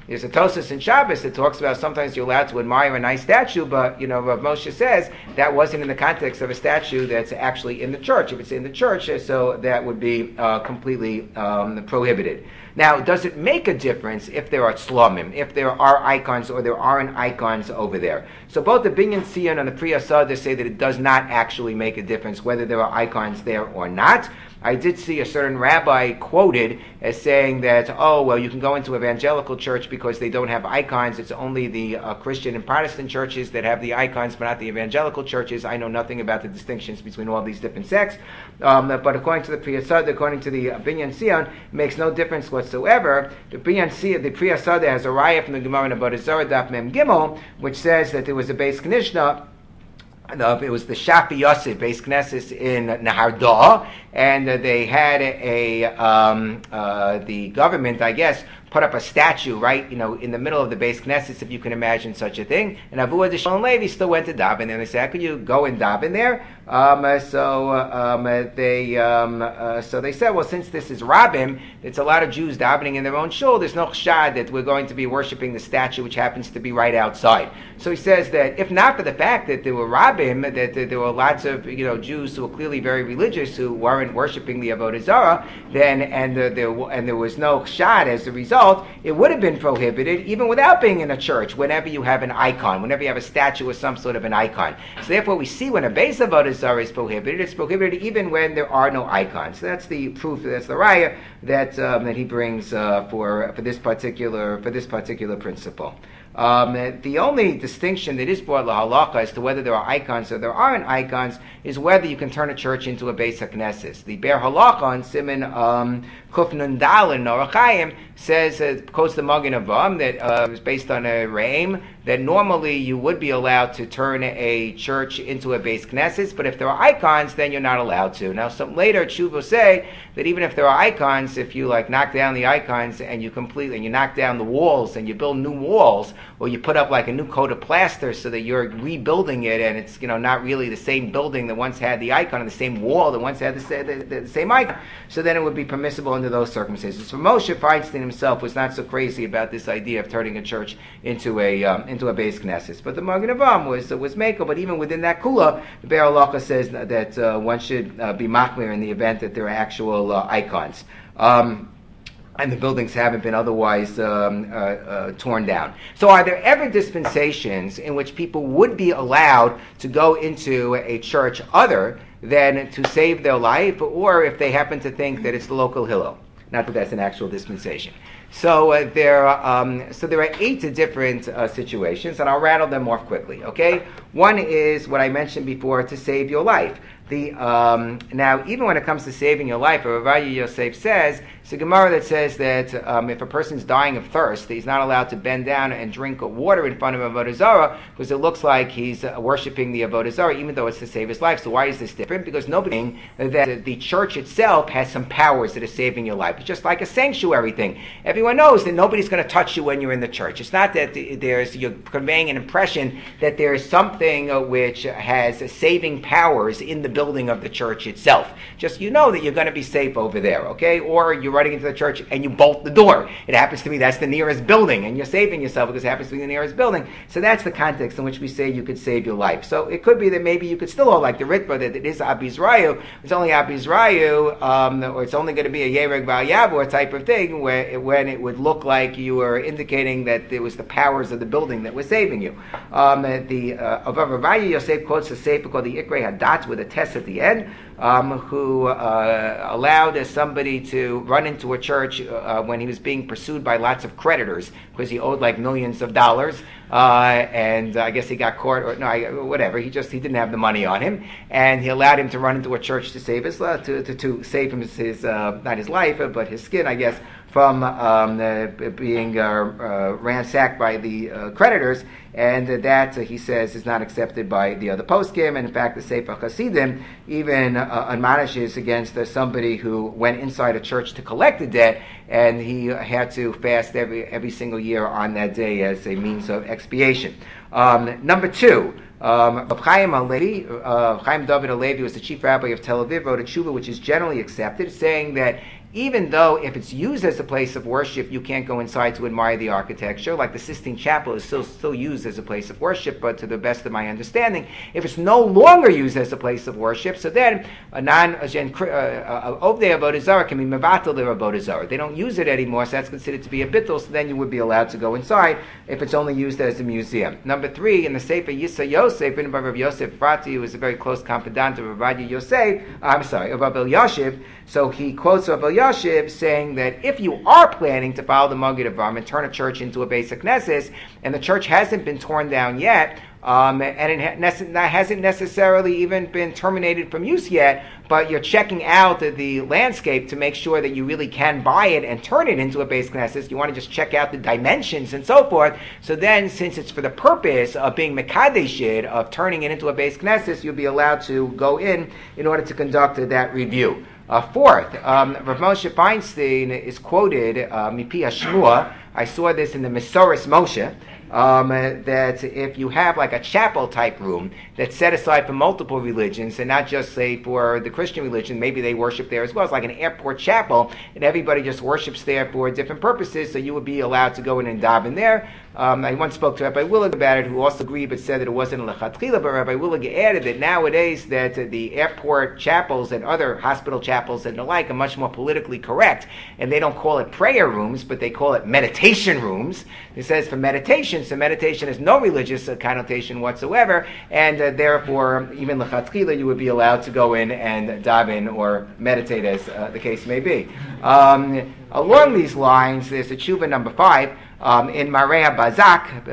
There's a Tosas in Shabbos that talks about sometimes you're allowed to admire a nice statue, but Rav Moshe says that wasn't in the context of a statue that's actually in the church. If it's in the church, so that would be completely prohibited. Now, does it make a difference if there are tzlomim, if there are icons or there aren't icons over there? So both the Binyan Tzion and the Pri Asada say that it does not actually make a difference whether there are icons there or not. I did see a certain rabbi quoted as saying that, you can go into evangelical church because they don't have icons. It's only the Christian and Protestant churches that have the icons, but not the evangelical churches. I know nothing about the distinctions between all these different sects. But according to the Pri Asada, according to the Binyan Tzion, it makes no difference whatsoever. The Binyan Tzion, the Pri Asada has a raya from the Gemara in Avodah Zarah Daf Mem Gimel, which says that there was a Beis Knishna. It was the Shafi Yosef Beis Knesset in Nahar Da'ah, and they had the government, I guess, put up a statue right, in the middle of the Beis Knesset, if you can imagine such a thing. And Avuah de Shalom Levi still went to daven, and they said, "How could you go and daven there?" So they said, well, since this is Rabbim, it's a lot of Jews davening in their own shul. There's no chshad that we're going to be worshiping the statue, which happens to be right outside. So he says that if not for the fact that there were Rabbim, that there were lots of Jews who were clearly very religious who weren't worshiping the Avodah Zarah, then and there was no chshad as a result, it would have been prohibited even without being in a church. Whenever you have an icon, whenever you have a statue or some sort of an icon, so therefore we see when a base Avodah Zarah is prohibited, it's prohibited even when there are no icons. So that's the proof. That's the raya that he brings for this particular principle. The only distinction that is brought lahalacha as to whether there are icons or there aren't icons is whether you can turn a church into a Beis HaKnesses. The Ber Halacha on Siman Kuf Nun Dal in Orach Chaim says, quotes the Magen Avraham, that is based on a re'im, that normally you would be allowed to turn a church into a Beis Knesses, but if there are icons, then you're not allowed to. Now, some later Tshuva say that even if there are icons, if you knock down the icons and you knock down the walls and you build new walls, or you put up a new coat of plaster so that you're rebuilding it, and it's not really the same building that once had the icon, and the same wall that once had the same icon, so then it would be permissible under those circumstances. So Moshe Feinstein himself was not so crazy about this idea of turning a church into a Beis Knesses, but the Magen Avraham was makel. But even within that kula, the Ber Halacha says that one should be machmir in the event that there are actual icons. And the buildings haven't been otherwise torn down. So are there ever dispensations in which people would be allowed to go into a church other than to save their life, or if they happen to think that it's the local Hillel? Not that that's an actual dispensation. So there are 8 different situations, and I'll rattle them off quickly, okay? One is what I mentioned before, to save your life. Now, even when it comes to saving your life, Rav Aryeh Yosef says, it's a Gemara that says that if a person's dying of thirst, he's not allowed to bend down and drink water in front of Avodah Zarah, because it looks like he's worshiping the Avodah Zarah, even though it's to save his life. So why is this different? Because nobody that the church itself has some powers that are saving your life. It's just like a sanctuary thing. Everyone knows that nobody's going to touch you when you're in the church. It's not that you're conveying an impression that there is something which has saving powers in the building of the church itself. Just that you're going to be safe over there, okay? Or you're running into the church and you bolt the door. It happens to be that's the nearest building, and you're saving yourself because it happens to be the nearest building. So that's the context in which we say you could save your life. So it could be that maybe you could still hold like the Ritva, that it is Abiz Rayu. It's only Abiz Rayu, or it's only going to be a Yereg Val Yavor type of thing, when it would look like you were indicating that it was the powers of the building that were saving you. Rav Aryeh Yosef quotes a sefer called the Ikrei Hadat with a test at the end, who allowed somebody to run into a church when he was being pursued by lots of creditors because he owed millions of dollars, and I guess he got caught, whatever. He didn't have the money on him, and he allowed him to run into a church to save his to save him his not his life but his skin, I guess, from being ransacked by the creditors, and that, he says, is not accepted by the other poskim. And in fact, the Sefer Hasidim even admonishes against somebody who went inside a church to collect the debt, and he had to fast every single year on that day as a means of expiation. Number 2, Rav Chaim David Halevi was the chief rabbi of Tel Aviv, wrote a tshuva which is generally accepted, saying that even though if it's used as a place of worship, you can't go inside to admire the architecture. Like the Sistine Chapel is still used as a place of worship, but to the best of my understanding, if it's no longer used as a place of worship, so then a Ovdei Avodah Zarah can be mevatel their Avodah Zarah. They don't use it anymore, so that's considered to be a bittul, so then you would be allowed to go inside if it's only used as a museum. Number 3, in the Sefer Yisa Yosef, written by Rav Yosef Frati, who was a very close confidant of Rav Yosef, of Rav Elyashiv, so he quotes Rav Elyashiv saying that if you are planning to follow the Maggid Avraham and turn a church into a Beis Knesset, and the church hasn't been torn down yet, and it hasn't necessarily even been terminated from use yet, but you're checking out the landscape to make sure that you really can buy it and turn it into a Beis Knesset. You want to just check out the dimensions and so forth. So then, since it's for the purpose of being Mekadeshid, of turning it into a Beis Knesset, you'll be allowed to go in order to conduct that review. Fourth, Rav Moshe Feinstein is quoted, Mipi Hashmua, I saw this in the Mesoris Moshe, that if you have like a chapel type room that's set aside for multiple religions and not just say for the Christian religion, maybe they worship there as well. It's like an airport chapel and everybody just worships there for different purposes, so you would be allowed to go in and daven there. I once spoke to Rabbi Willig about it, who also agreed but said that it wasn't a lechatchila, but Rabbi Willig added that nowadays that the airport chapels and other hospital chapels and the like are much more politically correct, and they don't call it prayer rooms, but they call it meditation rooms. It says for meditation, so meditation has no religious connotation whatsoever, and therefore, even lechatchila, you would be allowed to go in and daven or meditate, as the case may be. Along these lines, there's a tshuva number 5, in Maria Bazak,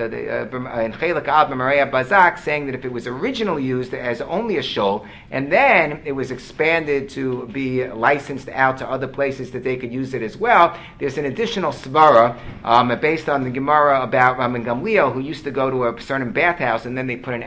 in Chelik Ab Maria Bazak, saying that if it was originally used as only a shul, and then it was expanded to be licensed out to other places that they could use it as well, there's an additional svara based on the Gemara about Rabban Gamliel, who used to go to a certain bathhouse, and then they put an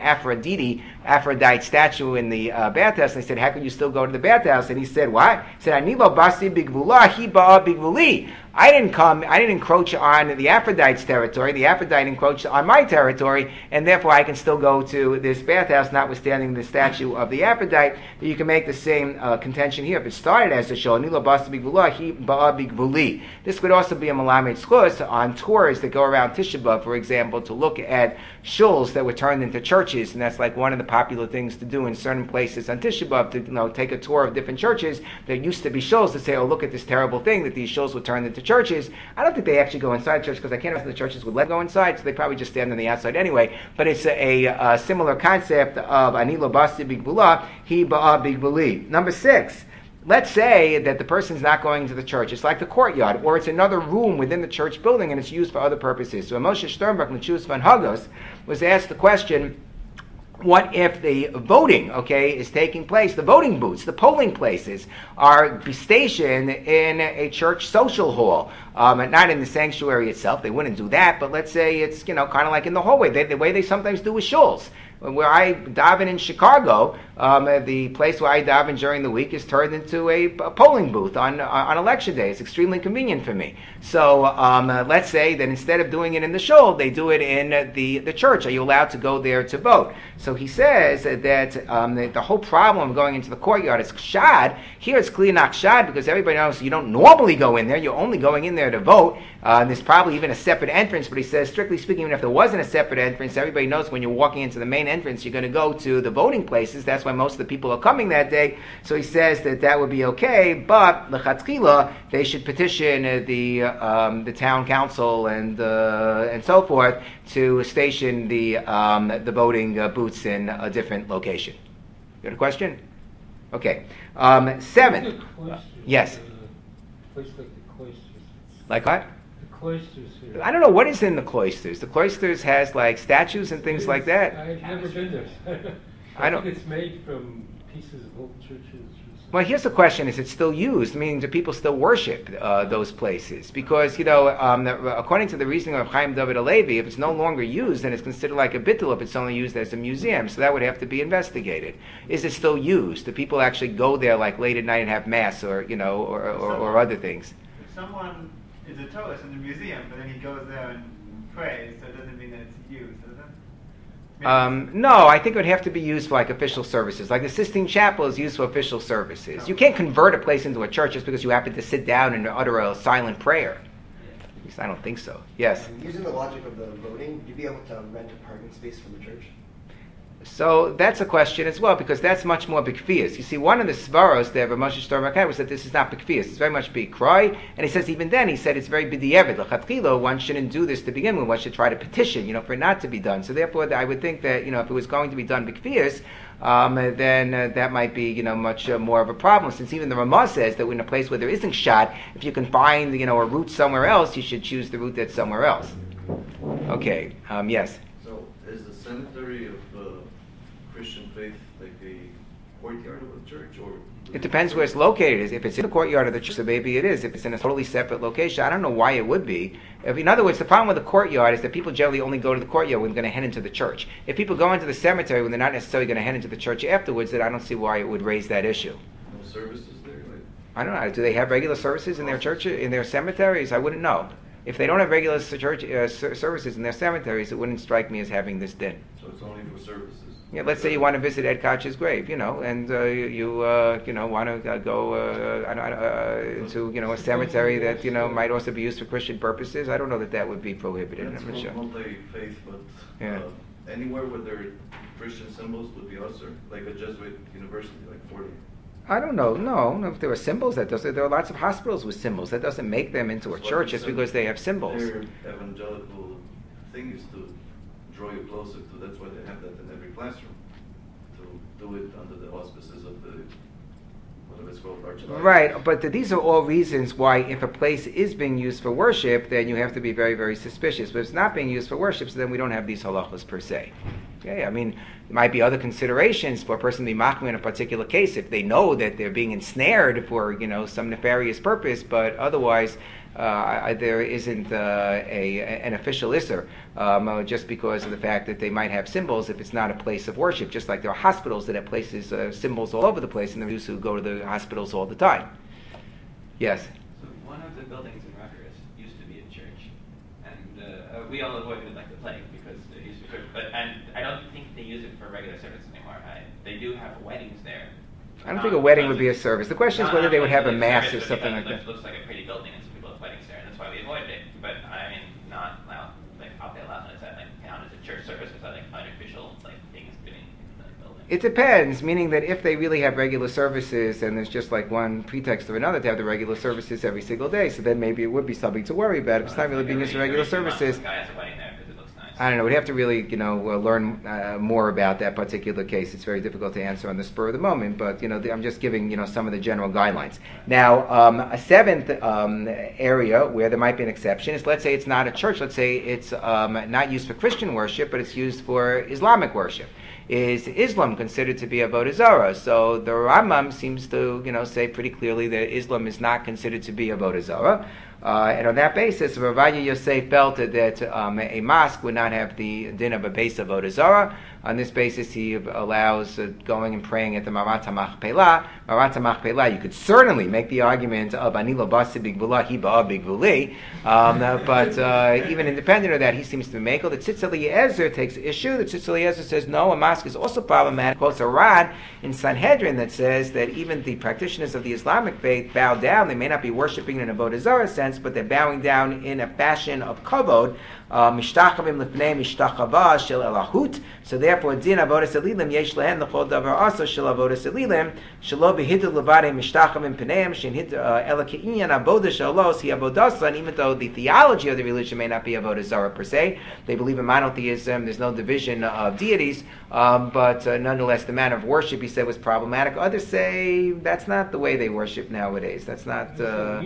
Aphrodite statue in the bathhouse, and they said, how can you still go to the bathhouse? And he said, what? He said, Anilo Basi Bigvula, he ba'a Bigvuli. I didn't encroach on the Aphrodite's territory. The Aphrodite encroached on my territory, and therefore I can still go to this bathhouse, notwithstanding the statue of the Aphrodite. You can make the same contention here. If it started as a shul, Nilo Basa Bigvula, he ba'a Bigvuli. This could also be a Melamed Schus on tours that go around Tisha B'Av, for example, to look at shuls that were turned into churches, and that's like one of the popular things to do in certain places on Tisha B'Av, to take a tour of different churches that used to be shuls, to say, oh, look at this terrible thing that these shuls were turned into churches. I don't think they actually go inside church, because I can't imagine the churches would let go inside, so they probably just stand on the outside anyway. But it's a similar concept of Anilo Basi Bigvula, he ba'a Bigvuli. Number 6. Let's say that the person's not going into the church. It's like the courtyard, or it's another room within the church building, and it's used for other purposes. So Moshe Sternberg, Nechus van Hagos, was asked the question, what if the voting, is taking place, the voting booths, the polling places, are stationed in a church social hall, and not in the sanctuary itself? They wouldn't do that, but let's say it's, kind of like in the hallway, the way they sometimes do with shuls. Where I daven in Chicago, the place where I daven during the week is turned into a polling booth on election day. It's extremely convenient for me. So let's say that instead of doing it in the shul, they do it in the church. Are you allowed to go there to vote? So he says that the whole problem of going into the courtyard is kshad. Here it's clearly not kshad, because everybody knows you don't normally go in there. You're only going in there to vote. There's probably even a separate entrance, but he says, strictly speaking, even if there wasn't a separate entrance, everybody knows when you're walking into the main entrance, you're going to go to the voting places. That's why most of the people are coming that day. So he says that would be okay, but l'chatchila, they should petition the town council and so forth to station the voting booths in a different location. You got a question? Okay. 7. Yes. Place like the cloisters. Like what? Cloisters here. I don't know what is in the cloisters. The cloisters has like statues and things like that. I've never been there. I think it's made from pieces of old churches. Well, here's the question: is it still used? I mean, do people still worship those places? Because according to the reasoning of Chaim David Halevi, if it's no longer used, then it's considered like a bittul if it's only used as a museum. So that would have to be investigated. Is it still used? Do people actually go there like late at night and have mass, or other things? If someone is a tourist in the museum, but then he goes there and prays, so it doesn't mean that it's used, does it? No, I think it would have to be used for like official services. Like the Sistine Chapel is used for official services. You can't convert a place into a church just because you happen to sit down and utter a silent prayer. At least I don't think so. Yes? Using the logic of the voting, would you be able to rent a parking space from the church? So that's a question as well, because that's much more bikfias. You see, one of the svaros there, Moshe Shtor Makai, was that this is not bikfias. It's very much bikroi. And he says, even then, he said it's very b'di'evid. L'chatchilo, one shouldn't do this to begin with. One should try to petition, for it not to be done. So therefore, I would think that, if it was going to be done bikfias, then that might be, much more of a problem. Since even the Ramah says that in a place where there isn't shot, if you can find, a route somewhere else, you should choose the route that's somewhere else. Okay. Yes. So, is the cemetery of Christian faith like a courtyard of a church, or it depends where it's located. If it's in the courtyard of the church, so maybe it is. If it's in a totally separate location, I don't know why it would be. In other words, the problem with the courtyard is that people generally only go to the courtyard when they're going to head into the church. If people go into the cemetery when they're not necessarily going to head into the church afterwards, then I don't see why it would raise that issue. no services there? I don't know. Do they have regular services in their church, in their cemeteries? I wouldn't know. If they don't have regular church services in their cemeteries, it wouldn't strike me as having this din. So it's only for services. Yeah, let's say you want to visit Ed Koch's grave, and you want to go into a cemetery that might also be used for Christian purposes. I don't know that would be prohibited. That's I'm not sure. multi-faith, but Yeah. Anywhere where there are Christian symbols would be also like a Jesuit university, like 40. I don't know. No, if there are symbols, there are lots of hospitals with symbols. That doesn't make them into a church just because they have symbols. Their evangelical thing is to draw you closer to. That's why they have that in every classroom, to do it under the auspices of the whatever it's called, archdiocese. Right, but these are all reasons why if a place is being used for worship, then you have to be very, very suspicious. But if it's not being used for worship, so then we don't have these halachas per se. Okay, I mean, there might be other considerations for a person to be machmir in a particular case if they know that they're being ensnared for some nefarious purpose, but otherwise there isn't an official isser just because of the fact that they might have symbols if it's not a place of worship, just like there are hospitals that have places, symbols all over the place, and the Jews who go to the hospitals all the time. Yes? So one of the buildings in Rutgers used to be a church, and we all avoided it like the plague because it used to be church, and I don't think they use it for regular service anymore. They do have weddings there. I don't think a wedding would be a service. The question is whether they would have a mass or something like that. It looks like a pretty building, and some people have weddings there, and that's why we avoided it. But I mean, not allowed. I'll be allowed to count as a church service or something unofficial things doing in the building. It depends, meaning that if they really have regular services and there's just like one pretext or another to have the regular services every single day, so then maybe it would be something to worry about. If it's not really being used for regular services, Guy has a wedding there because it looks nice. I don't know. We'd have to really, learn more about that particular case. It's very difficult to answer on the spur of the moment, but I'm just giving some of the general guidelines. Now, a seventh area where there might be an exception is, let's say it's not a church. Let's say it's not used for Christian worship, but it's used for Islamic worship. Is Islam considered to be avodah zarah? So the Rambam seems to, say pretty clearly that Islam is not considered to be avodah zarah. And on that basis, Rav Ovadia Yosef felt that a mosque would not have the din of a base of avodah zarah. On this basis, he allows going and praying at the Marat HaMachpelah. Marat HaMachpelah, you could certainly make the argument of Ani lo basi b'gvula, hi ba'a b'gvuli. But even independent of that, he seems to make. The Tzitz Eliezer takes issue. The Tzitz Eliezer says, no, a mosque is also problematic. Quotes a Ran in Sanhedrin that says that even the practitioners of the Islamic faith bow down. They may not be worshiping in a avodah zarah sense, but they're bowing down in a fashion of kavod. Mishtachavim lifnei mishtachava shel elahut. So therefore, din avodas elilim yesh lehen l'chol davar also shel avodas elilim shelo behidul levadei mishtachavim pneim shen hid elakeinian avodah shelos hi avodasa. And even though the theology of the religion may not be avodah zarah per se, they believe in monotheism. There's no division of deities, but nonetheless, the manner of worship, he said, was problematic. Others say that's not the way they worship nowadays. That's not,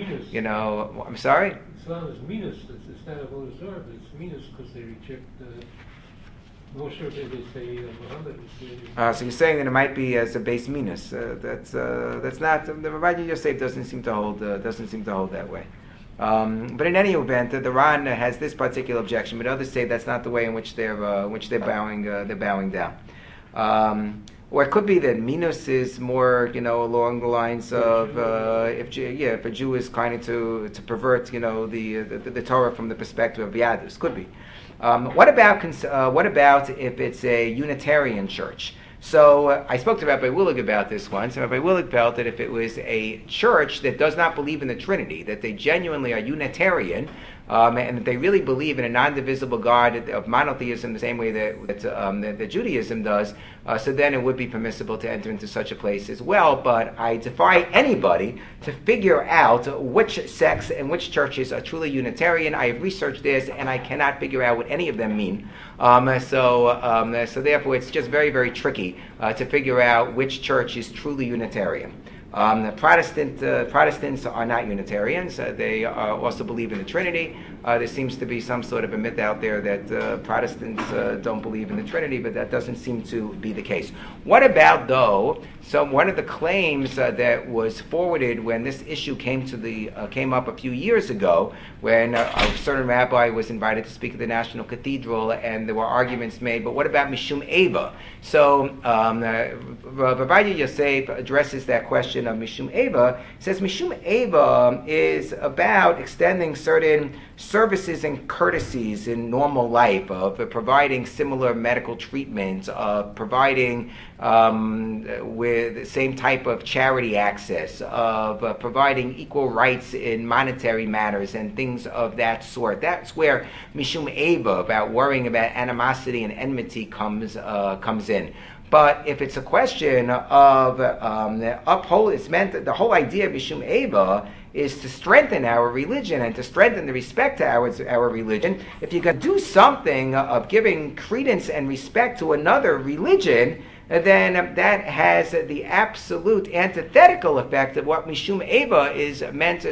I'm sorry. Islam is minus. It's not avodah zarah, but it's minus because they reject Moshe. They say Muhammad. So you're saying that it might be as a base minus. That's not. The Rav Ovadia Yosef doesn't seem to hold that way. But in any event, the Ran has this particular objection, but others say that's not the way in which they're bowing down. Or it could be that minus is more, along the lines of if a Jew is kind of to pervert, the Torah from the perspective of Yadus. Could be. What about if it's a Unitarian church? So I spoke to Rabbi Willig about this once, and Rabbi Willig felt that if it was a church that does not believe in the Trinity, that they genuinely are Unitarian, and that they really believe in a non-divisible God of monotheism the same way that Judaism does, so then it would be permissible to enter into such a place as well. But I defy anybody to figure out which sects and which churches are truly Unitarian. I have researched this, and I cannot figure out what any of them mean. So therefore, it's just very, very tricky to figure out which church is truly Unitarian. The Protestants are not Unitarians. They also believe in the Trinity. There seems to be some sort of a myth out there that Protestants don't believe in the Trinity, but that doesn't seem to be the case. What about, though, so one of the claims that was forwarded when this issue came up a few years ago, when a certain rabbi was invited to speak at the National Cathedral, and there were arguments made, but what about Mishum Eva? So Rabbi Yosef addresses that question of Mishum Eva. He says Mishum Eva is about extending certain services and courtesies in normal life, of providing similar medical treatment, of providing with the same type of charity access, of providing equal rights in monetary matters and things of that sort. That's where Mishum Eva, about worrying about animosity and enmity, comes in. But if it's a question of it's meant that the whole idea of Mishum Eva is to strengthen our religion and to strengthen the respect to our religion. If you're going to do something of giving credence and respect to another religion, then that has the absolute antithetical effect of what Mishum Eva is meant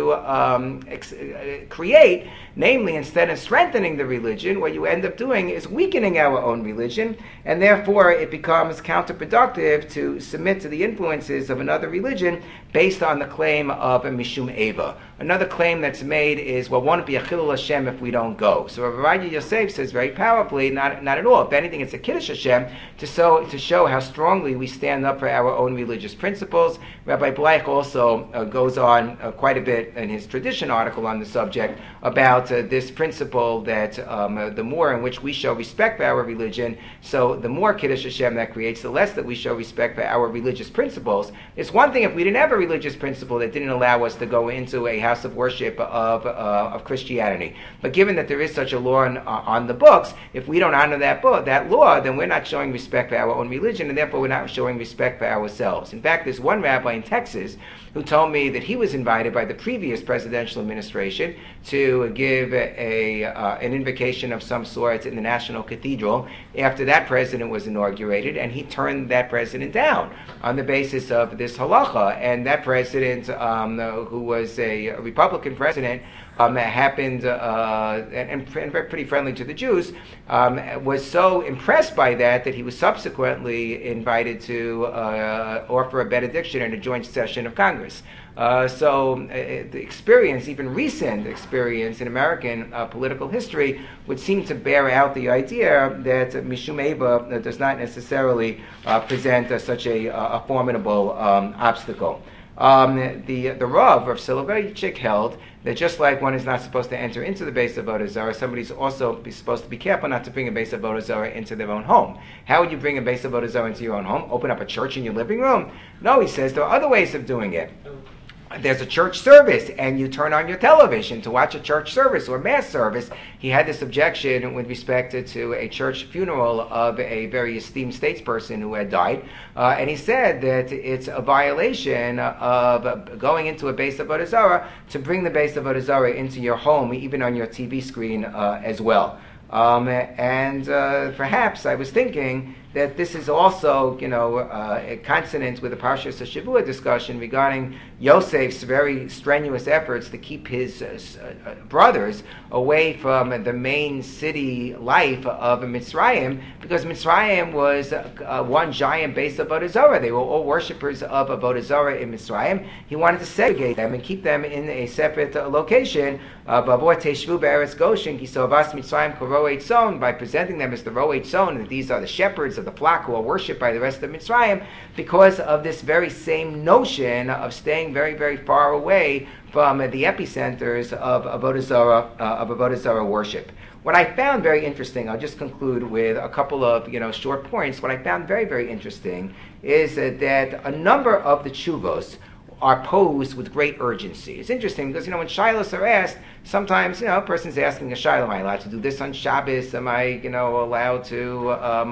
to create. Namely, instead of strengthening the religion, what you end up doing is weakening our own religion, and therefore it becomes counterproductive to submit to the influences of another religion based on the claim of a Mishum Eva. Another claim that's made is, well, won't it be a Chilul Hashem if we don't go? So Rabbi Yosef says very powerfully, not at all. If anything, it's a Kiddush Hashem to show how strongly we stand up for our own religious principles. Rabbi Bleich also goes on quite a bit in his tradition article on the subject about this principle that the more in which we show respect for our religion, so the more Kiddush Hashem that creates, the less that we show respect for our religious principles. It's one thing if we didn't have a religious principle that didn't allow us to go into a house of worship of Christianity. But given that there is such a law on the books, if we don't honor that law, then we're not showing respect for our own religion, and therefore we're not showing respect for ourselves. In fact, there's one rabbi in Texas who told me that he was invited by the previous presidential administration to give an invocation of some sort in the National Cathedral after that president was inaugurated, and he turned that president down on the basis of this halacha. And that president, who was a Republican president, happened and pretty friendly to the Jews, was so impressed by that he was subsequently invited to offer a benediction in a joint session of Congress. The experience, even recent experience in American political history, would seem to bear out the idea that Mishum Eva does not necessarily present such a formidable obstacle. The Rav of Soloveitchik held that just like one is not supposed to enter into the base of Avodah Zarah, somebody's also supposed to be careful not to bring a base of Avodah Zarah into their own home. How would you bring a base of Avodah Zarah into your own home? Open up a church in your living room? No, he says there are other ways of doing it. There's a church service, and you turn on your television to watch a church service or mass service. He had this objection with respect to a church funeral of a very esteemed statesperson who had died, and he said that it's a violation of going into a base of Avodah Zarah to bring the base of Avodah Zarah into your home, even on your TV screen as well. Perhaps I was thinking that this is also, a consonant with the Parshas Shavua discussion regarding Yosef's very strenuous efforts to keep his brothers away from the main city life of Mitzrayim, because Mitzrayim was one giant base of Avodah Zarah. They were all worshippers of Avodah Zarah in Mitzrayim. He wanted to segregate them and keep them in a separate location. Bavor Teshvu Be'eretz Goshen, Kisovas Mitzrayim Koroei Tzon, by presenting them as the Roei Tzon, that these are the shepherds of the flock who are worshipped by the rest of Mitzrayim, because of this very same notion of staying very, very far away from the epicenters of Avodah Zarah worship. What I found very interesting, I'll just conclude with a couple of short points. What I found very, very interesting is that a number of the tshuvos are posed with great urgency. It's interesting because when shilos are asked, sometimes a person's asking a shiloh: am I allowed to do this on Shabbos? Am I allowed to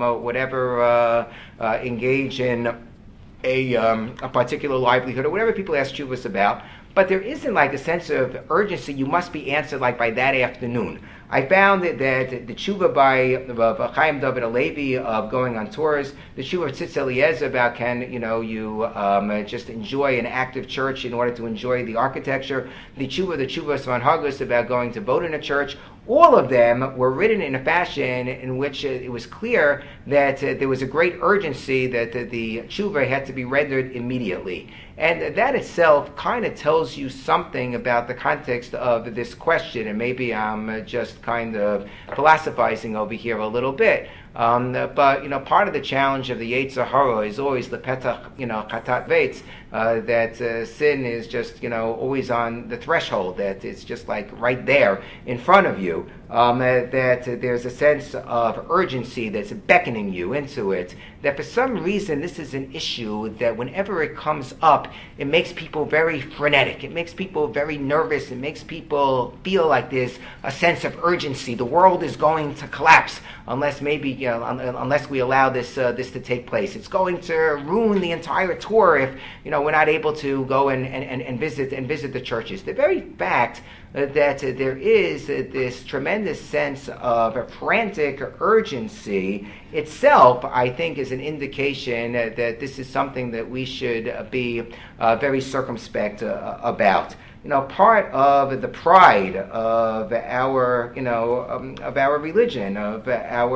engage in a particular livelihood, or whatever people ask tshuvos about? But there isn't like a sense of urgency. You must be answered like by that afternoon. I found that the tshuva by Chaim David Alevi of going on tours, the tshuva of Tzitz Eliezer about you just enjoy an active church in order to enjoy the architecture, the tshuva of Svan Hagus about going to vote in a church, all of them were written in a fashion in which it was clear that there was a great urgency that the tshuva had to be rendered immediately. And that itself kind of tells you something about the context of this question, and maybe I'm just kind of philosophizing over here a little bit. But part of the challenge of the Yetzer Hara is always the petach, chatat veitz, that sin is just always on the threshold, that it's just like right there in front of you. That there's a sense of urgency that's beckoning you into it. That for some reason this is an issue that whenever it comes up, it makes people very frenetic. It makes people very nervous. It makes people feel like there's a sense of urgency. The world is going to collapse unless unless we allow this to take place. It's going to ruin the entire tour if we're not able to go and visit the churches. The very fact that there is this tremendous sense of frantic urgency itself, I think, is an indication that this is something that we should be very circumspect about. Part of the pride of our, of our religion, of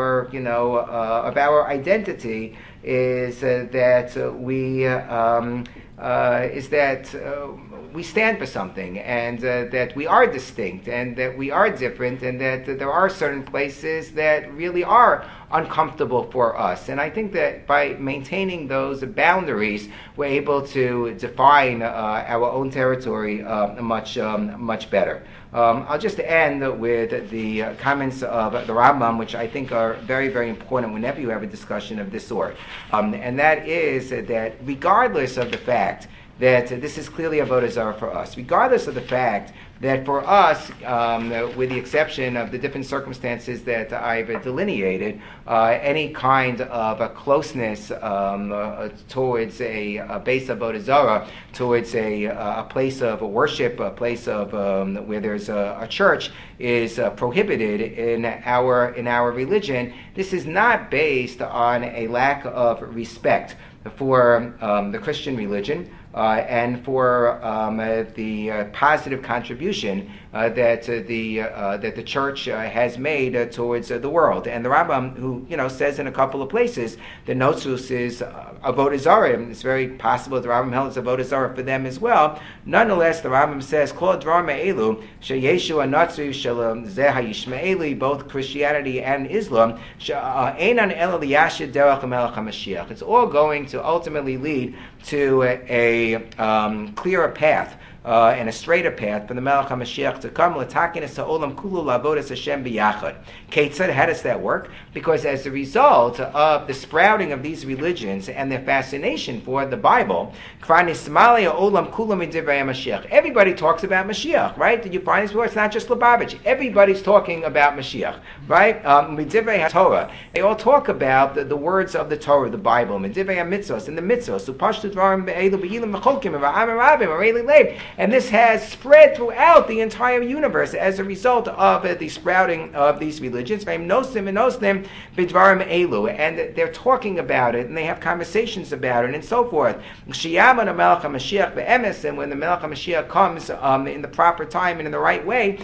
our identity, is that we stand for something, and that we are distinct, and that we are different, and that there are certain places that really are uncomfortable for us. And I think that by maintaining those boundaries, we're able to define our own territory much better. I'll just end with the comments of the Rambam, which I think are very, very important whenever you have a discussion of this sort. And that is that regardless of the fact that this is clearly Avodah Zarah for us, regardless of the fact that for us, with the exception of the different circumstances that I've delineated, any kind of a closeness towards a base of Avodah Zarah, towards a place of worship, a place of where there's a church, is prohibited in our religion. This is not based on a lack of respect for the Christian religion, and for the positive contribution that the church has made towards the world. And the Rambam, who says in a couple of places the Notzus is Avodah Zarah. It's very possible the Rambam held Avodah Zarah for them as well. Nonetheless, the Rambam says Kol Dvar Me'elu Sheyeshu Anatzu Shalom Zeh HaYishmaeli, both Christianity and Islam, Einan Ela Liyashid Derech HaMelech HaMashiach. It's all going to ultimately lead to a clearer path and a straighter path for the Melech HaMashiach to come. L'takin es ha'olam kulu la'avodas Hashem b'yachad. Ketzad, how does that work? Because as a result of the sprouting of these religions and their fascination for the Bible, everybody talks about Mashiach, right? Did you find this before? It's not just Lubavitch. Everybody's talking about Mashiach, right? Midivrei Torah. They all talk about the words of the Torah, the Bible, Midivrei HaMitzvos, and the Mitzvos. Upashtu dvarim be'elu b'yilim v'cholkim v'amim rabim v'reili leib. And this has spread throughout the entire universe as a result of the sprouting of these religions. And they're talking about it, and they have conversations about it, and so forth. And when the Melech HaMashiach comes in the proper time and in the right way,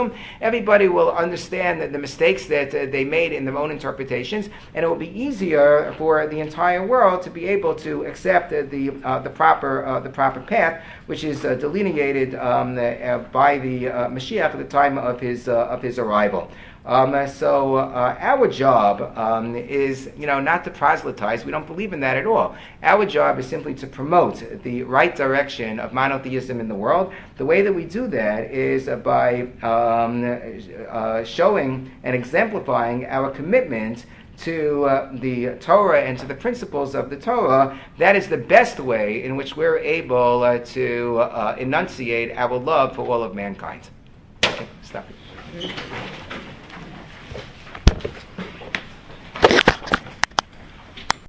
everybody will understand the mistakes that they made in their own interpretations, and it will be easier for the entire world to be able to accept the proper path, which is delineated by the Mashiach at the time of his arrival. So our job is, not to proselytize. We don't believe in that at all. Our job is simply to promote the right direction of monotheism in the world. The way that we do that is by showing and exemplifying our commitment to the Torah and to the principles of the Torah. That is the best way in which we're able to enunciate our love for all of mankind. Okay, stop it.